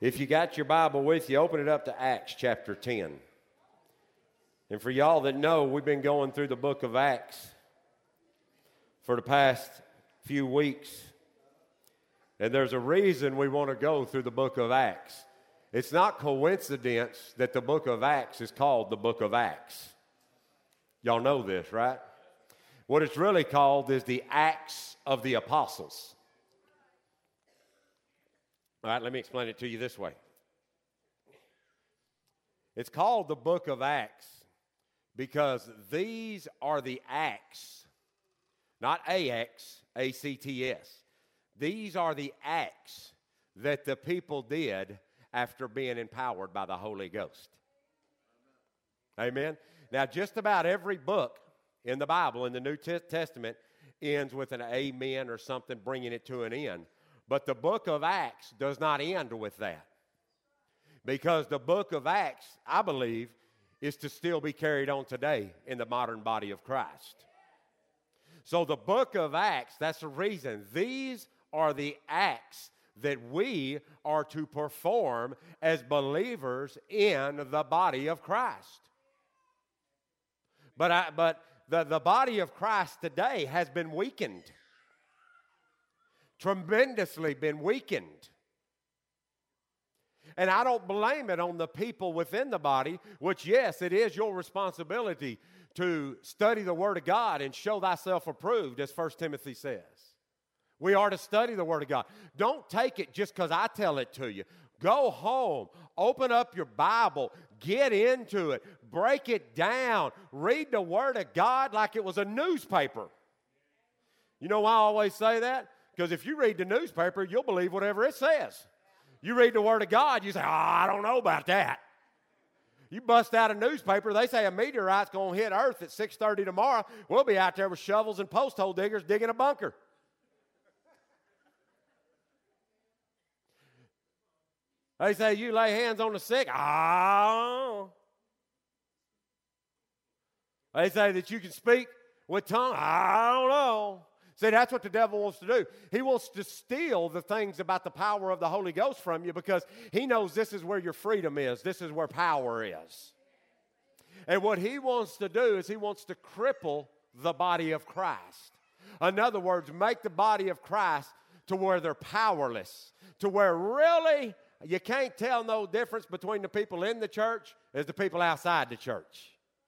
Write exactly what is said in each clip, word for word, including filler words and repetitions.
If you got your Bible with you, open it up to Acts chapter ten. And for y'all that know, we've been going through the book of Acts for the past few weeks. And there's a reason we want to go through the book of Acts. It's not coincidence that the book of Acts is called the book of Acts. Y'all know this, right? What it's really called is the Acts of the Apostles. All right, let me explain it to you this way. It's called the book of Acts because these are the acts, not A X, A C T S. These are the acts that the people did after being empowered by the Holy Ghost. Amen? Now, just about every book in the Bible, in the New Testament, ends with an amen or something bringing it to an end. But the book of Acts does not end with that. Because the book of Acts, I believe, is to still be carried on today in the modern body of Christ. So the book of Acts, that's the reason. These are the acts that we are to perform as believers in the body of Christ. But, I, but the, the body of Christ today has been weakened. Tremendously been weakened. And I don't blame it on the people within the body, which, yes, it is your responsibility to study the Word of God and show thyself approved, as First Timothy says. We are to study the Word of God. Don't take it just because I tell it to you. Go home, open up your Bible, get into it, break it down, read the Word of God like it was a newspaper. You know why I always say that? Because if you read the newspaper, you'll believe whatever it says. You read the Word of God, you say, oh, I don't know about that. You bust out a newspaper, they say a meteorite's going to hit Earth at six thirty tomorrow. We'll be out there with shovels and post hole diggers digging a bunker. They say you lay hands on the sick. Oh. They say that you can speak with tongue. I don't know. See, that's what the devil wants to do. He wants to steal the things about the power of the Holy Ghost from you because he knows this is where your freedom is. This is where power is. And what he wants to do is he wants to cripple the body of Christ. In other words, make the body of Christ to where they're powerless, to where really you can't tell no difference between the people in the church as the people outside the church.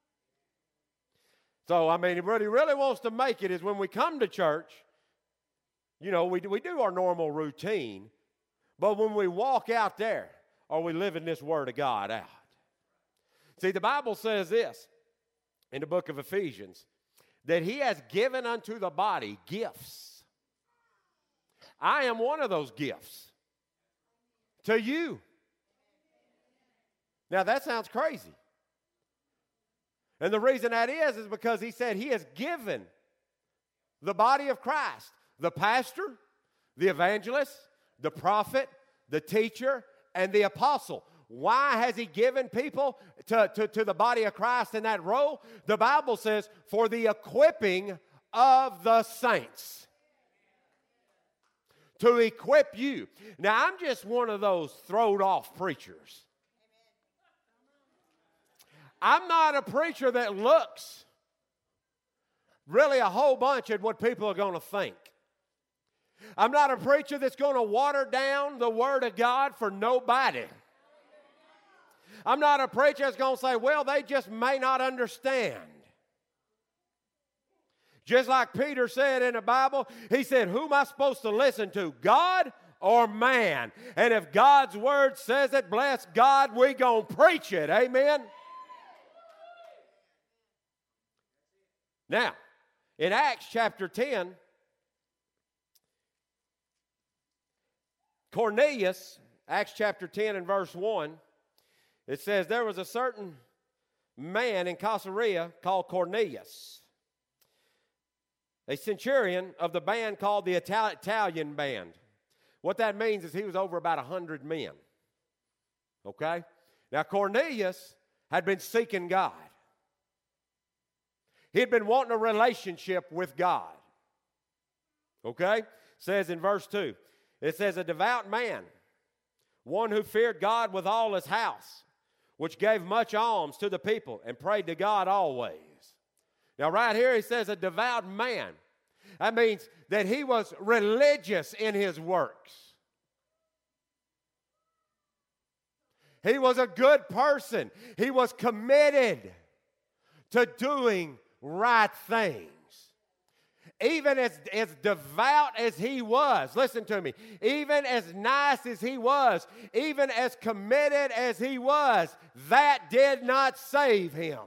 So, I mean, what he really wants to make it is when we come to church, you know, we, we do our normal routine, but when we walk out there, are we living this Word of God out? See, the Bible says this in the book of Ephesians, that he has given unto the body gifts. I am one of those gifts to you. Now, that sounds crazy. And the reason that is, is because he said he has given the body of Christ, the pastor, the evangelist, the prophet, the teacher, and the apostle. Why has he given people to, to, to the body of Christ in that role? The Bible says, for the equipping of the saints. To equip you. Now, I'm just one of those throwed-off preachers. I'm not a preacher that looks really a whole bunch at what people are going to think. I'm not a preacher that's going to water down the Word of God for nobody. I'm not a preacher that's going to say, well, they just may not understand. Just like Peter said in the Bible, he said, who am I supposed to listen to, God or man? And if God's Word says it, bless God, we going to preach it. Amen? Now, in Acts chapter ten, Cornelius, Acts chapter ten and verse one, it says, there was a certain man in Caesarea called Cornelius, a centurion of the band called the Italian band. What that means is he was over about one hundred men. Okay? Now, Cornelius had been seeking God. He had been wanting a relationship with God. Okay? It says in verse two, it says, a devout man one who feared God with all his house, which gave much alms to the people and prayed to God always. Now right here he says a devout man. That means that he was religious in his works. He was a good person. He was committed to doing right things. Even as, as devout as he was, listen to me, even as nice as he was, even as committed as he was, that did not save him.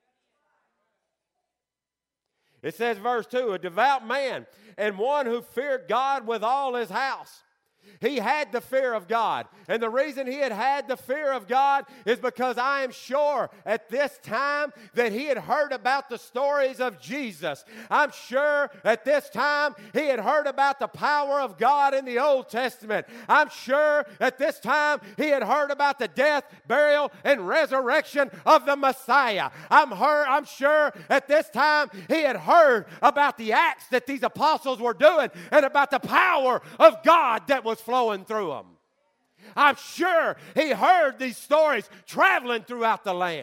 It says, verse two, a devout man and one who feared God with all his house. He had the fear of God. And the reason he had had the fear of God is because I am sure at this time that he had heard about the stories of Jesus. I'm sure at this time he had heard about the power of God in the Old Testament. I'm sure at this time he had heard about the death, burial, and resurrection of the Messiah. I'm, heard, I'm sure at this time he had heard about the acts that these apostles were doing and about the power of God that was flowing through them. I'm sure he heard these stories traveling throughout the land.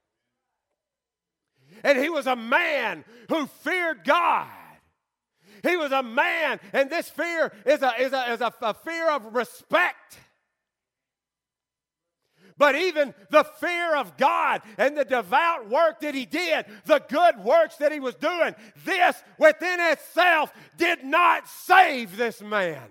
And he was a man who feared God. He was a man, and this fear is a, is a, is a, a fear of respect. But even the fear of God and the devout work that he did, the good works that he was doing, this within itself did not save this man.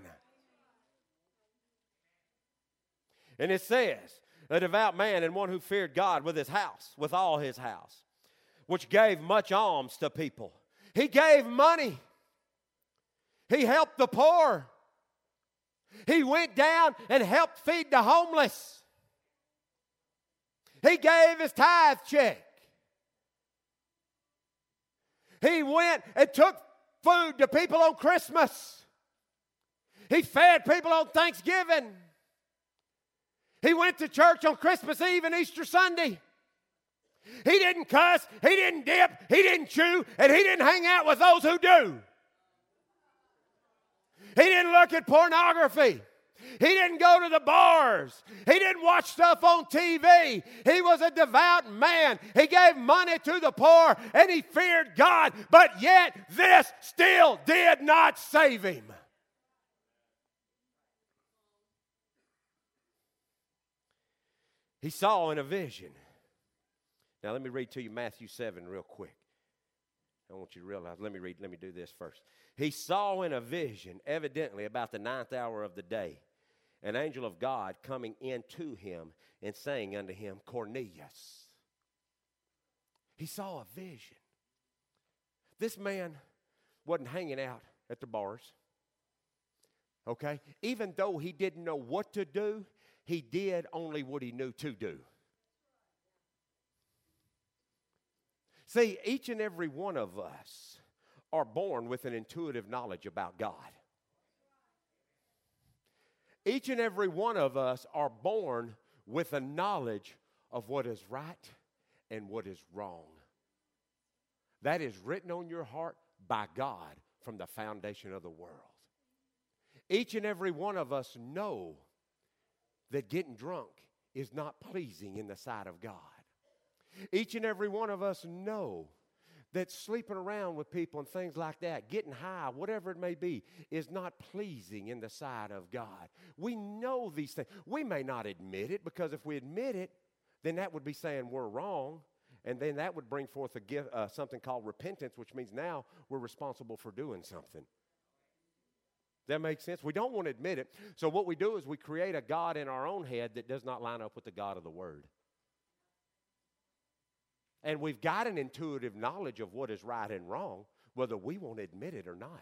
And it says, a devout man and one who feared God with his house, with all his house, which gave much alms to people. He gave money. He helped the poor. He went down and helped feed the homeless. He gave his tithe check. He went and took food to people on Christmas. He fed people on Thanksgiving. He went to church on Christmas Eve and Easter Sunday. He didn't cuss, he didn't dip, he didn't chew, and he didn't hang out with those who do. He didn't look at pornography. He didn't go to the bars. He didn't watch stuff on T V. He was a devout man. He gave money to the poor and he feared God, but yet this still did not save him. He saw in a vision. Now let me read to you Matthew seven real quick. I want you to realize, let me read, let me do this first. He saw in a vision, evidently about the ninth hour of the day, an angel of God coming into him and saying unto him, Cornelius. He saw a vision. This man wasn't hanging out at the bars. Okay? Even though he didn't know what to do, he did only what he knew to do. See, each and every one of us are born with an intuitive knowledge about God. Each and every one of us are born with a knowledge of what is right and what is wrong. That is written on your heart by God from the foundation of the world. Each and every one of us know that getting drunk is not pleasing in the sight of God. Each and every one of us know that sleeping around with people and things like that, getting high, whatever it may be, is not pleasing in the sight of God. We know these things. We may not admit it, because if we admit it, then that would be saying we're wrong, and then that would bring forth a gift, uh, something called repentance, which means now we're responsible for doing something. That makes sense? We don't want to admit it. So what we do is we create a God in our own head that does not line up with the God of the Word. And we've got an intuitive knowledge of what is right and wrong, whether we want to admit it or not.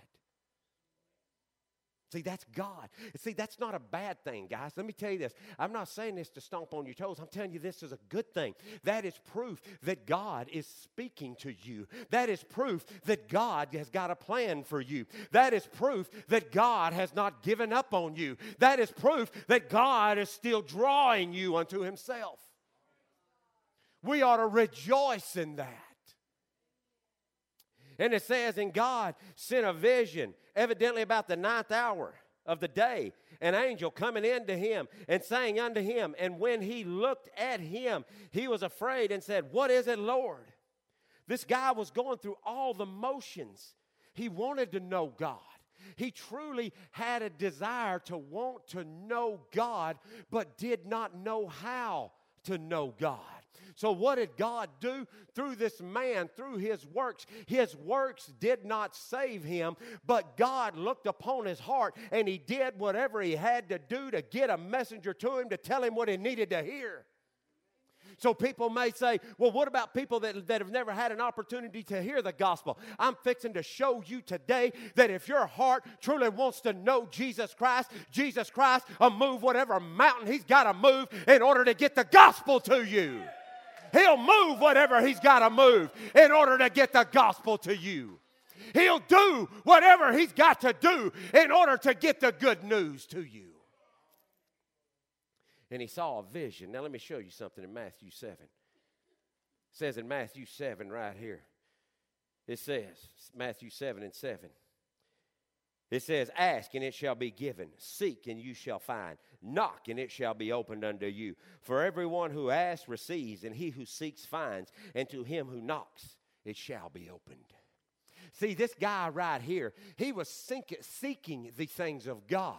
See, that's God. See, that's not a bad thing, guys. Let me tell you this. I'm not saying this to stomp on your toes. I'm telling you this is a good thing. That is proof that God is speaking to you. That is proof that God has got a plan for you. That is proof that God has not given up on you. That is proof that God is still drawing you unto himself. We ought to rejoice in that. And it says, and God sent a vision, evidently about the ninth hour. of the day, an angel coming in to him and saying unto him, and when he looked at him, he was afraid and said, what is it, Lord? This guy was going through all the motions. He wanted to know God. He truly had a desire to want to know God, but did not know how to know God. So what did God do? Through this man, through his works, his works did not save him, but God looked upon his heart and he did whatever he had to do to get a messenger to him to tell him what he needed to hear. So people may say, well, what about people that, that have never had an opportunity to hear the gospel? I'm fixing to show you today that if your heart truly wants to know Jesus Christ, Jesus Christ will move whatever mountain he's got to move in order to get the gospel to you. He'll move whatever he's got to move in order to get the gospel to you. He'll do whatever he's got to do in order to get the good news to you. And he saw a vision. Now let me show you something in Matthew seven. It says in Matthew seven right here. It says, Matthew seven and seven. It says, ask and it shall be given. Seek and you shall find. Knock and it shall be opened unto you. For everyone who asks receives, and he who seeks finds, and to him who knocks it shall be opened. See, this guy right here, he was seeking the things of God.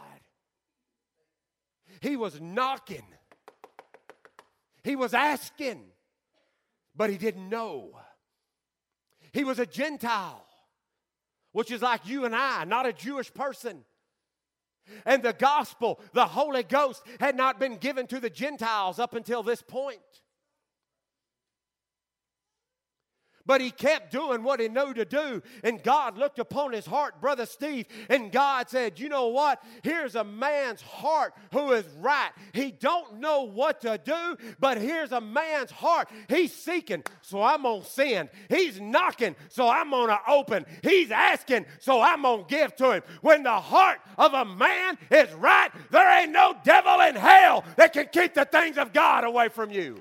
He was knocking. He was asking, but he didn't know. He was a Gentile, which is like you and I, not a Jewish person. And the gospel, the Holy Ghost, had not been given to the Gentiles up until this point. But he kept doing what he knew to do. And God looked upon his heart, Brother Steve, and God said, you know what? Here's a man's heart who is right. He don't know what to do, but here's a man's heart. He's seeking, so I'm going to send. He's knocking, so I'm going to open. He's asking, so I'm going to give to him. When the heart of a man is right, there ain't no devil in hell that can keep the things of God away from you.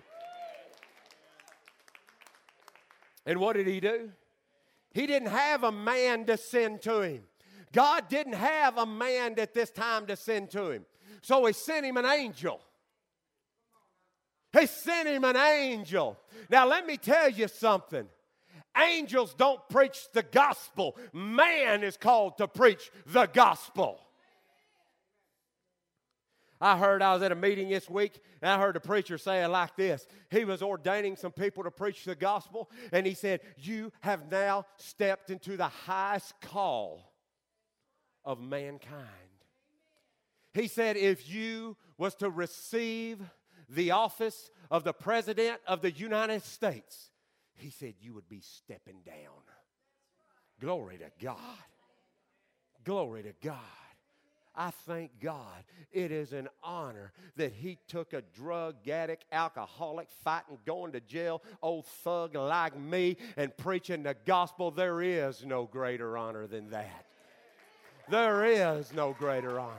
And what did he do? He didn't have a man to send to him. God didn't have a man at this time to send to him. So he sent him an angel. He sent him an angel. Now let me tell you something. Angels don't preach the gospel. Man is called to preach the gospel. I heard, I was at a meeting this week, and I heard the preacher say it like this. He was ordaining some people to preach the gospel, and he said, you have now stepped into the highest call of mankind. He said, if you was to receive the office of the President of the United States, he said, you would be stepping down. Glory to God. Glory to God. I thank God it is an honor that he took a drug addict, alcoholic, fighting, going to jail, old thug like me, and preaching the gospel. There is no greater honor than that. There is no greater honor.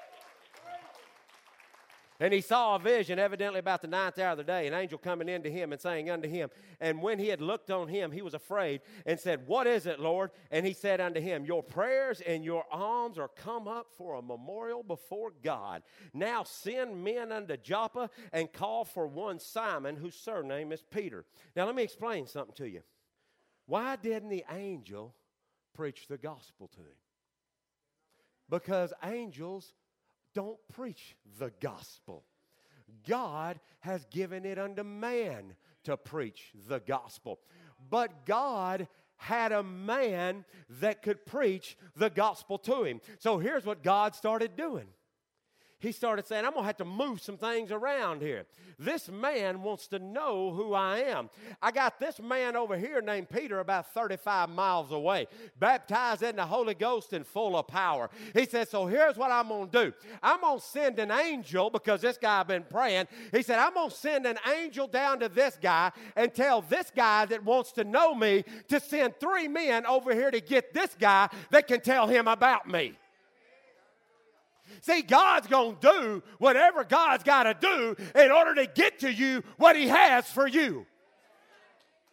And he saw a vision, evidently about the ninth hour of the day, an angel coming in to him and saying unto him, and when he had looked on him, he was afraid and said, what is it, Lord? And he said unto him, your prayers and your alms are come up for a memorial before God. Now send men unto Joppa and call for one Simon, whose surname is Peter. Now let me explain something to you. Why didn't the angel preach the gospel to him? Because angels don't preach the gospel. God has given it unto man to preach the gospel. But God had a man that could preach the gospel to him. So here's what God started doing. He started saying, I'm going to have to move some things around here. This man wants to know who I am. I got this man over here named Peter about thirty-five miles away, baptized in the Holy Ghost and full of power. He said, so here's what I'm going to do. I'm going to send an angel, because this guy I've been praying. He said, I'm going to send an angel down to this guy and tell this guy that wants to know me to send three men over here to get this guy that can tell him about me. See, God's going to do whatever God's got to do in order to get to you what he has for you.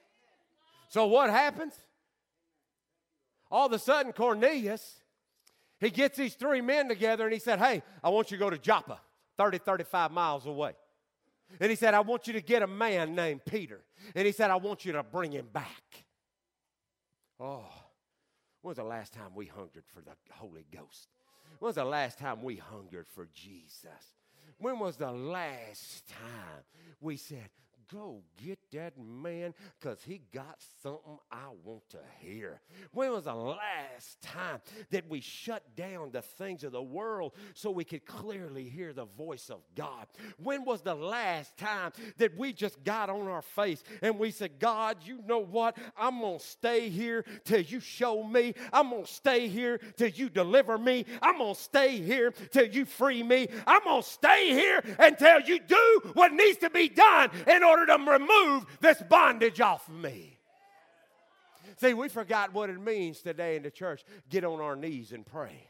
So what happens? All of a sudden, Cornelius, He gets these three men together and he said, hey, I want you to go to Joppa, thirty, thirty-five miles away. And he said, I want you to get a man named Peter. And he said, I want you to bring him back. Oh, when was the last time we hungered for the Holy Ghost? When was the last time we hungered for Jesus? When was the last time we said, go get that man because he got something I want to hear? When was the last time that we shut down the things of the world so we could clearly hear the voice of God? When was the last time that we just got on our face and we said, God, you know what? I'm going to stay here till you show me. I'm going to stay here till you deliver me. I'm going to stay here till you free me. I'm going to stay here until you do what needs to be done in order to remove this bondage off of me. See, we forgot what it means today in the church. Get on our knees and pray.